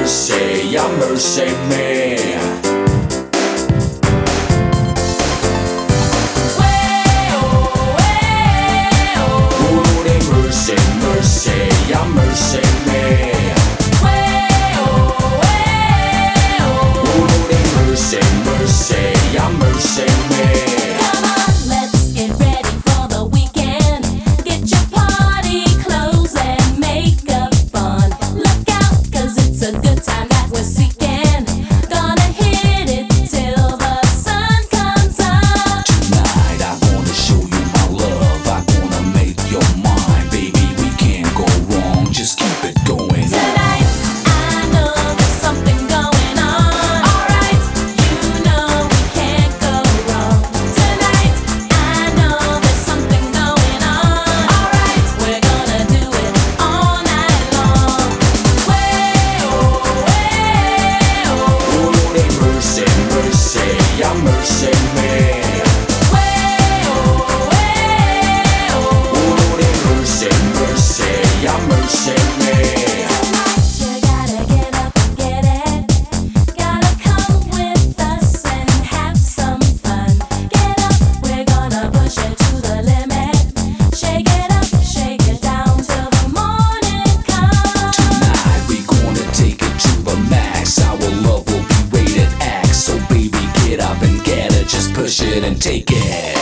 mercy me. Mercy me. Mercy me. Come on, let's get ready for the weekend. Get your party clothes and makeup on. Look out, 'cause it's a good time that we're seeking. Gonna hit it till the sun comes up. Tonight I wanna show you my love. I wanna make your mind, baby. We can't go wrong. Just keep it going. Tonight, I know there's something going on. Alright, you know we can't go wrong. Tonight, I know there's something going on. Alright, we're gonna do it all night long. Mercy me. Mercy me. You gotta get up and get it. Gotta come with us and have some fun. Get up, we're gonna push it to the limit. Shake it up, shake it down till the morning comes. Tonight we gonna take it to the max. Our love will be rated X. So baby, get up and get it. Just push it and take it.